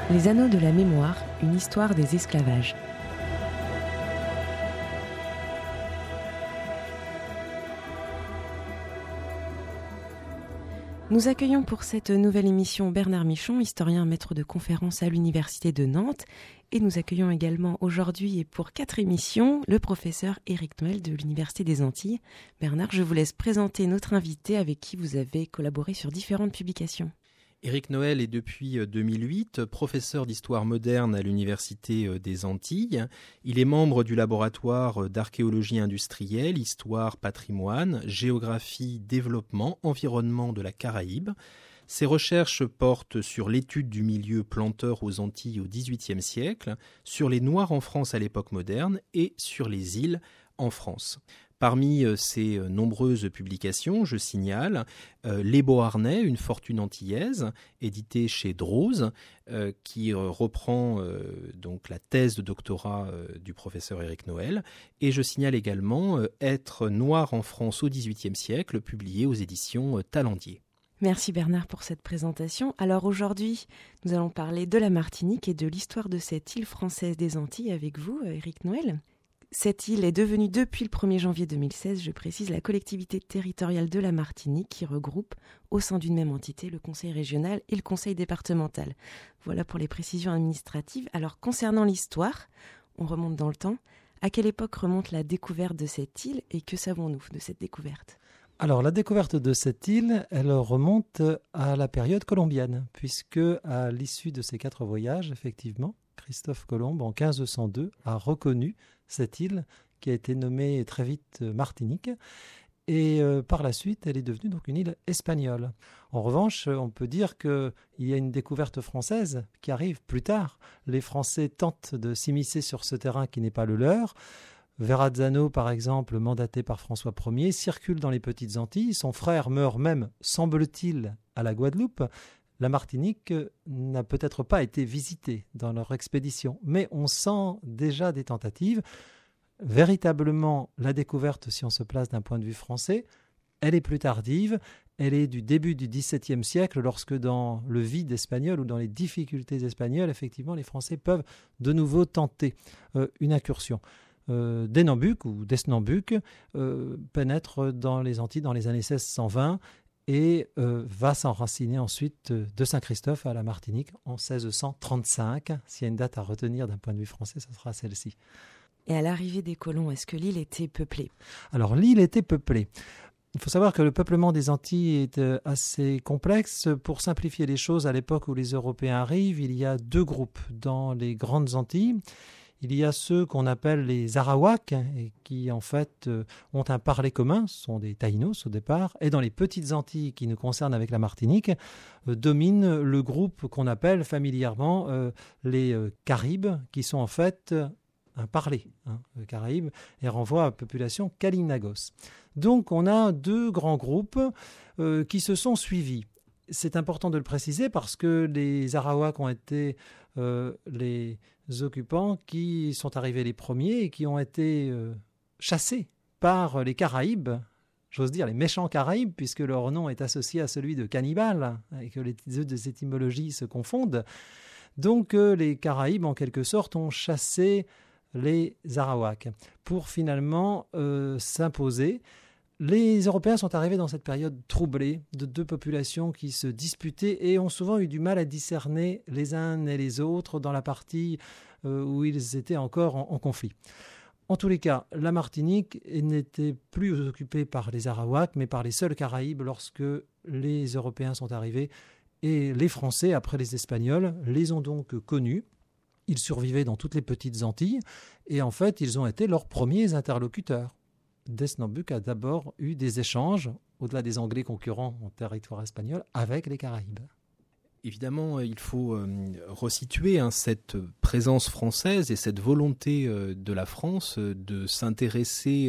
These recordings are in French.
Les Anneaux de la mémoire, une histoire des esclavages. Nous accueillons pour cette nouvelle émission Bernard Michon, historien maître de conférences à l'Université de Nantes. Et nous accueillons également aujourd'hui et pour 4 émissions, le professeur Éric Noël de l'Université des Antilles. Bernard, je vous laisse présenter notre invité avec qui vous avez collaboré sur différentes publications. Éric Noël est depuis 2008 professeur d'histoire moderne à l'Université des Antilles. Il est membre du laboratoire d'archéologie industrielle, histoire, patrimoine, géographie, développement, environnement de la Caraïbe. Ses recherches portent sur l'étude du milieu planteur aux Antilles au XVIIIe siècle, sur les Noirs en France à l'époque moderne et sur les îles en France. Parmi ces nombreuses publications, je signale Les Beauharnais, une fortune antillaise, édité chez Drose, qui reprend donc la thèse de doctorat du professeur Éric Noël. Et je signale également Être noir en France au XVIIIe siècle, publié aux éditions Talendier. Merci Bernard pour cette présentation. Alors aujourd'hui, nous allons parler de la Martinique et de l'histoire de cette île française des Antilles avec vous, Éric Noël. Cette île est devenue depuis le 1er janvier 2016, je précise, la collectivité territoriale de la Martinique qui regroupe au sein d'une même entité le conseil régional et le conseil départemental. Voilà pour les précisions administratives. Alors concernant l'histoire, on remonte dans le temps. À quelle époque remonte la découverte de cette île et que savons-nous de cette découverte ? Alors, la découverte de cette île, elle remonte à la période colombienne, puisque à l'issue de ces 4 voyages, effectivement, Christophe Colomb, en 1502, a reconnu cette île qui a été nommée très vite Martinique. Et par la suite, elle est devenue donc une île espagnole. En revanche, on peut dire qu'il y a une découverte française qui arrive plus tard. Les Français tentent de s'immiscer sur ce terrain qui n'est pas le leur. Verrazzano, par exemple, mandaté par François Ier, circule dans les Petites Antilles. Son frère meurt même, semble-t-il, à la Guadeloupe. La Martinique n'a peut-être pas été visitée dans leur expédition, mais on sent déjà des tentatives. Véritablement, la découverte, si on se place d'un point de vue français, elle est plus tardive. Elle est du début du XVIIe siècle, lorsque dans le vide espagnol ou dans les difficultés espagnoles, effectivement, les Français peuvent de nouveau tenter une incursion. Denambuc ou Desnambuc pénètre dans les Antilles dans les années 1620 et va s'enraciner ensuite de Saint-Christophe à la Martinique en 1635. S'il y a une date à retenir d'un point de vue français, ce sera celle-ci. Et à l'arrivée des colons, est-ce que l'île était peuplée ? Alors l'île était peuplée. Il faut savoir que le peuplement des Antilles est assez complexe. Pour simplifier les choses, à l'époque où les Européens arrivent, il y a 2 groupes dans les grandes Antilles. Il y a ceux qu'on appelle les Arawaks et qui en fait ont un parler commun, ce sont des Taïnos au départ, et dans les petites Antilles qui nous concernent avec la Martinique, domine le groupe qu'on appelle familièrement les Caribes, qui sont en fait un parler. Le Caraïbe et renvoie à la population Kalynagos. Donc on a 2 grands groupes qui se sont suivis. C'est important de le préciser parce que les Arawaks ont été les occupants qui sont arrivés les premiers et qui ont été chassés par les Caraïbes, j'ose dire les méchants Caraïbes, puisque leur nom est associé à celui de cannibale et que les deux étymologies se confondent. Donc les Caraïbes, en quelque sorte, ont chassé les Arawaks pour finalement s'imposer. Les Européens sont arrivés dans cette période troublée de 2 populations qui se disputaient et ont souvent eu du mal à discerner les uns et les autres dans la partie où ils étaient encore en conflit. En tous les cas, la Martinique n'était plus occupée par les Arawaks, mais par les seuls Caraïbes lorsque les Européens sont arrivés. Et les Français, après les Espagnols, les ont donc connus. Ils survivaient dans toutes les petites Antilles et en fait, ils ont été leurs premiers interlocuteurs. Desnambuc a d'abord eu des échanges, au-delà des Anglais concurrents en territoire espagnol, avec les Caraïbes. Évidemment, il faut resituer cette présence française et cette volonté de la France de s'intéresser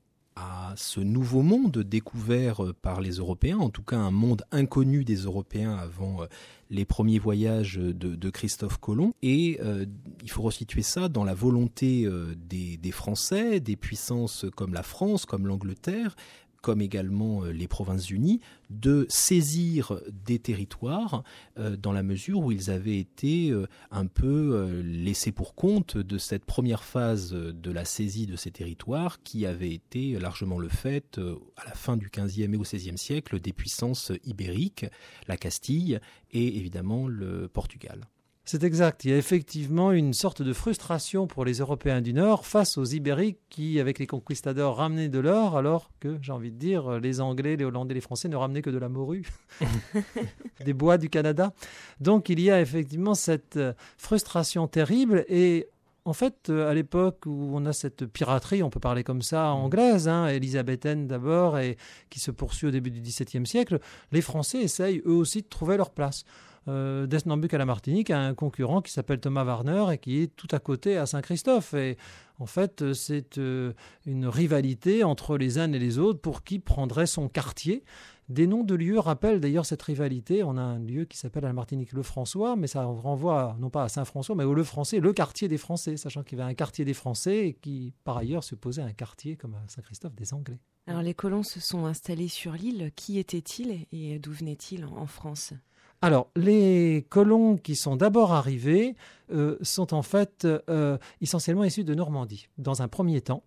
à ce nouveau monde découvert par les Européens, en tout cas un monde inconnu des Européens avant les premiers voyages de Christophe Colomb. Et il faut resituer ça dans la volonté des Français, des puissances comme la France, comme l'Angleterre, comme également les Provinces-Unies, de saisir des territoires dans la mesure où ils avaient été un peu laissés pour compte de cette première phase de la saisie de ces territoires qui avait été largement le fait à la fin du XVe et au XVIe siècle des puissances ibériques, la Castille et évidemment le Portugal. C'est exact. Il y a effectivement une sorte de frustration pour les Européens du Nord face aux Ibériques qui, avec les conquistadors, ramenaient de l'or, alors que, j'ai envie de dire, les Anglais, les Hollandais, les Français ne ramenaient que de la morue, des bois du Canada. Donc il y a effectivement cette frustration terrible et en fait, à l'époque où on a cette piraterie, on peut parler comme ça, anglaise, élisabéthaine d'abord, et qui se poursuit au début du XVIIe siècle, les Français essayent eux aussi de trouver leur place. D'Esnambuc à la Martinique a un concurrent qui s'appelle Thomas Warner et qui est tout à côté à Saint-Christophe. Et en fait, c'est une rivalité entre les uns et les autres pour qui prendrait son quartier. Des noms de lieux rappellent d'ailleurs cette rivalité. On a un lieu qui s'appelle à la Martinique Le François, mais ça renvoie non pas à Saint-François, mais au Le Français, le quartier des Français, sachant qu'il y avait un quartier des Français et qui, par ailleurs, se posait un quartier comme à Saint-Christophe des Anglais. Alors les colons se sont installés sur l'île. Qui étaient-ils et d'où venaient-ils en France ? Alors, les colons qui sont d'abord arrivés sont en fait essentiellement issus de Normandie, dans un premier temps.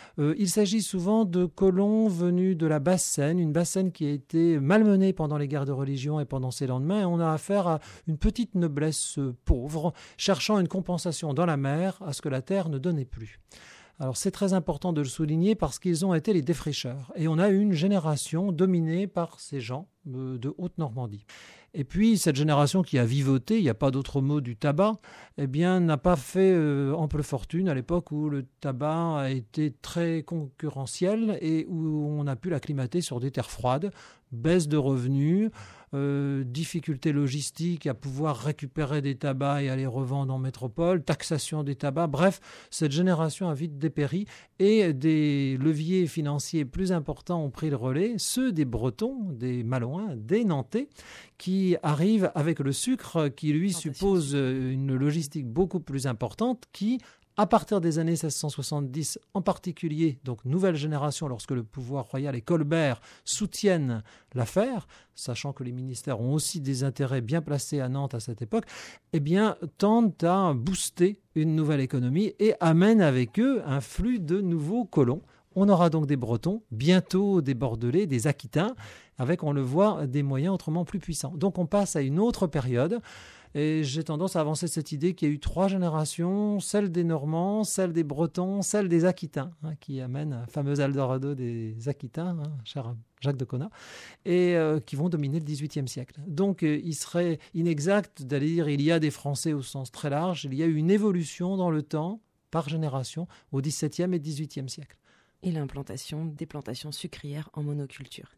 Il s'agit souvent de colons venus de la Basse-Seine, une Basse-Seine qui a été malmenée pendant les guerres de religion et pendant ses lendemains. Et on a affaire à une petite noblesse pauvre, cherchant une compensation dans la mer à ce que la terre ne donnait plus. Alors c'est très important de le souligner parce qu'ils ont été les défricheurs. Et on a une génération dominée par ces gens de Haute-Normandie. Et puis, cette génération qui a vivoté, il n'y a pas d'autre mot du tabac, eh bien, n'a pas fait ample fortune à l'époque où le tabac a été très concurrentiel et où on a pu l'acclimater sur des terres froides, baisse de revenus, difficultés logistiques à pouvoir récupérer des tabacs et à les revendre en métropole, taxation des tabacs, bref, cette génération a vite dépéri et des leviers financiers plus importants ont pris le relais, ceux des Bretons, des Malouins, des Nantais, qui arrivent avec le sucre qui lui suppose une logistique beaucoup plus importante qui, à partir des années 1670, en particulier, donc nouvelle génération, lorsque le pouvoir royal et Colbert soutiennent l'affaire, sachant que les ministères ont aussi des intérêts bien placés à Nantes à cette époque, eh bien, tendent à booster une nouvelle économie et amènent avec eux un flux de nouveaux colons. On aura donc des Bretons, bientôt des Bordelais, des Aquitains, avec, on le voit, des moyens autrement plus puissants. Donc on passe à une autre période. Et j'ai tendance à avancer cette idée qu'il y a eu 3 générations, celle des Normands, celle des Bretons, celle des Aquitains, qui amène un fameux Eldorado des Aquitains, cher Jacques de Cona, et qui vont dominer le XVIIIe siècle. Donc il serait inexact d'aller dire il y a des Français au sens très large, il y a eu une évolution dans le temps, par génération, au XVIIe et XVIIIe siècle. Et l'implantation des plantations sucrières en monoculture.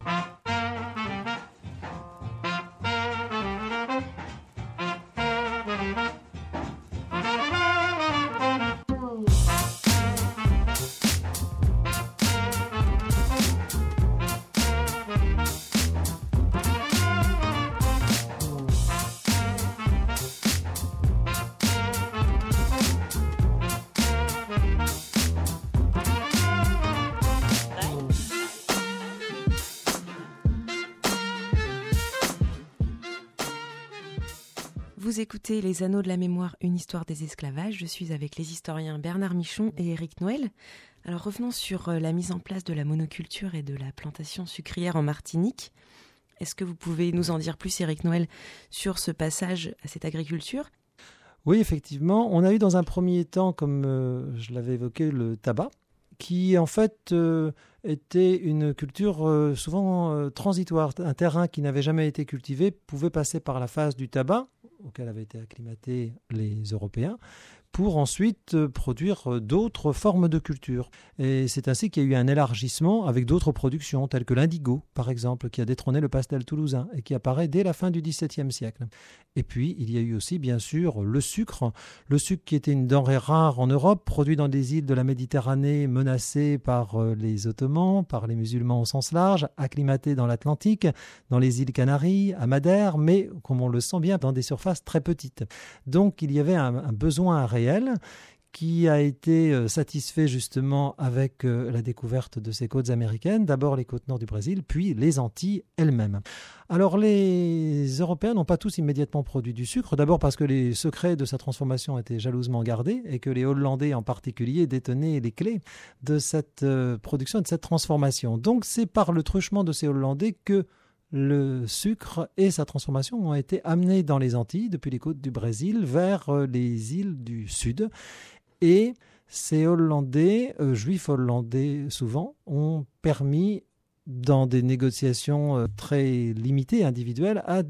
Vous écoutez Les Anneaux de la Mémoire, une histoire des esclavages. Je suis avec les historiens Bernard Michon et Éric Noël. Alors revenons sur la mise en place de la monoculture et de la plantation sucrière en Martinique. Est-ce que vous pouvez nous en dire plus, Éric Noël, sur ce passage à cette agriculture ? Oui, effectivement. On a eu dans un premier temps, comme je l'avais évoqué, le tabac, qui en fait était une culture souvent transitoire. Un terrain qui n'avait jamais été cultivé pouvait passer par la phase du tabac, auquel avaient été acclimatés les Européens, pour ensuite produire d'autres formes de culture. Et c'est ainsi qu'il y a eu un élargissement avec d'autres productions, telles que l'indigo, par exemple, qui a détrôné le pastel toulousain et qui apparaît dès la fin du XVIIe siècle. Et puis, il y a eu aussi, bien sûr, le sucre qui était une denrée rare en Europe, produit dans des îles de la Méditerranée menacées par les Ottomans, par les musulmans au sens large, acclimaté dans l'Atlantique, dans les îles Canaries, à Madère, mais, comme on le sent bien, dans des surfaces très petites. Donc, il y avait un besoin réel qui a été satisfait justement avec la découverte de ces côtes américaines, d'abord les côtes nord du Brésil, puis les Antilles elles-mêmes. Alors les Européens n'ont pas tous immédiatement produit du sucre, d'abord parce que les secrets de sa transformation étaient jalousement gardés et que les Hollandais en particulier détenaient les clés de cette production et de cette transformation. Donc c'est par le truchement de ces Hollandais que le sucre et sa transformation ont été amenés dans les Antilles, depuis les côtes du Brésil, vers les îles du Sud. Et ces Hollandais, juifs hollandais souvent, ont permis, dans des négociations très limitées, individuelles, à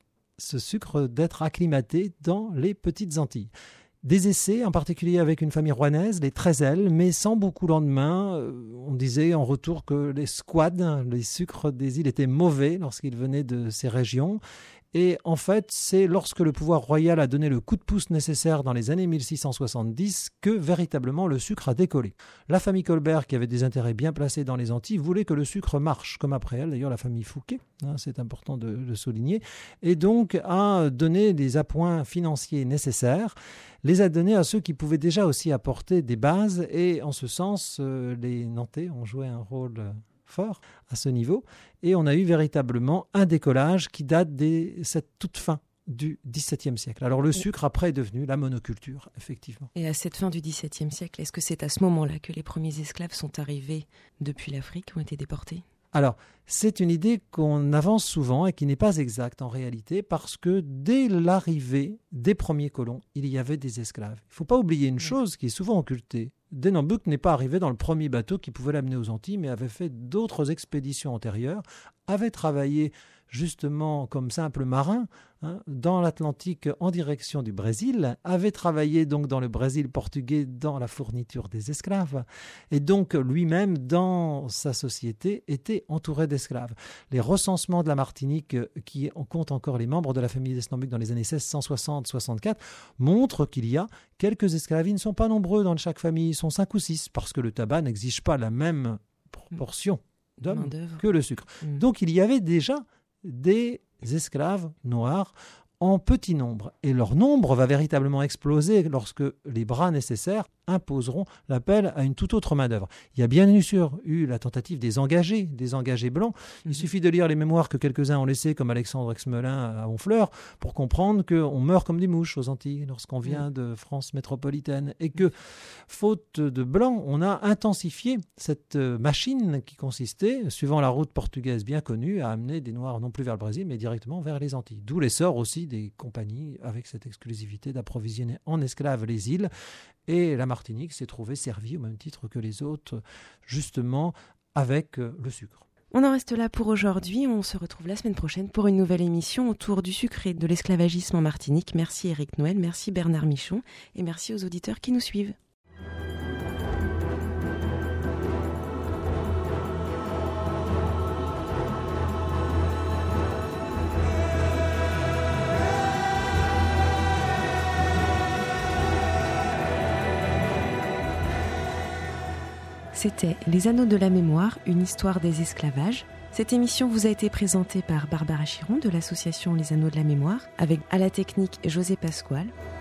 ce sucre d'être acclimaté dans les petites Antilles. Des essais, en particulier avec une famille rouennaise, les Trézel, mais sans beaucoup lendemain. On disait en retour que les squads, les sucres des îles, étaient mauvais lorsqu'ils venaient de ces régions. Et en fait, c'est lorsque le pouvoir royal a donné le coup de pouce nécessaire dans les années 1670 que véritablement le sucre a décollé. La famille Colbert, qui avait des intérêts bien placés dans les Antilles, voulait que le sucre marche, comme après elle, d'ailleurs la famille Fouquet, c'est important de le souligner, et donc a donné les appoints financiers nécessaires, les a donnés à ceux qui pouvaient déjà aussi apporter des bases, et en ce sens, les Nantais ont joué un rôle fort à ce niveau, et on a eu véritablement un décollage qui date de cette toute fin du XVIIe siècle. Alors le sucre après est devenu la monoculture, effectivement. Et à cette fin du XVIIe siècle, est-ce que c'est à ce moment-là que les premiers esclaves sont arrivés depuis l'Afrique, ont été déportés ? Alors, c'est une idée qu'on avance souvent et qui n'est pas exacte en réalité, parce que dès l'arrivée des premiers colons, il y avait des esclaves. Il ne faut pas oublier une chose qui est souvent occultée. Denham-Buk n'est pas arrivé dans le premier bateau qui pouvait l'amener aux Antilles, mais avait fait d'autres expéditions antérieures, avait travaillé justement comme simple marin dans l'Atlantique en direction du Brésil, avait travaillé donc dans le Brésil portugais dans la fourniture des esclaves, et donc lui-même dans sa société était entouré d'esclaves. Les recensements de la Martinique, qui comptent encore les membres de la famille Desnambuc dans les années 1660-64, montrent qu'il y a quelques esclaves. Ils ne sont pas nombreux dans chaque famille, ils sont 5 ou 6, parce que le tabac n'exige pas la même proportion d'hommes que le sucre. Donc il y avait déjà des esclaves noirs en petit nombre. Et leur nombre va véritablement exploser lorsque les bras nécessaires imposeront l'appel à une toute autre main-d'œuvre. Il y a bien sûr eu la tentative des engagés blancs. Il suffit de lire les mémoires que quelques-uns ont laissées, comme Alexandre Exmelin à Honfleur, pour comprendre qu'on meurt comme des mouches aux Antilles lorsqu'on vient de France métropolitaine. Et que, faute de blancs, on a intensifié cette machine qui consistait, suivant la route portugaise bien connue, à amener des Noirs non plus vers le Brésil, mais directement vers les Antilles. D'où l'essor aussi des compagnies avec cette exclusivité d'approvisionner en esclaves les îles. Et la Martinique s'est trouvée servie au même titre que les autres, justement avec le sucre. On en reste là pour aujourd'hui. On se retrouve la semaine prochaine pour une nouvelle émission autour du sucre et de l'esclavagisme en Martinique. Merci Éric Noël, merci Bernard Michon et merci aux auditeurs qui nous suivent. C'était Les Anneaux de la Mémoire, une histoire des esclavages. Cette émission vous a été présentée par Barbara Chiron de l'association Les Anneaux de la Mémoire, avec à la technique José Pasquale.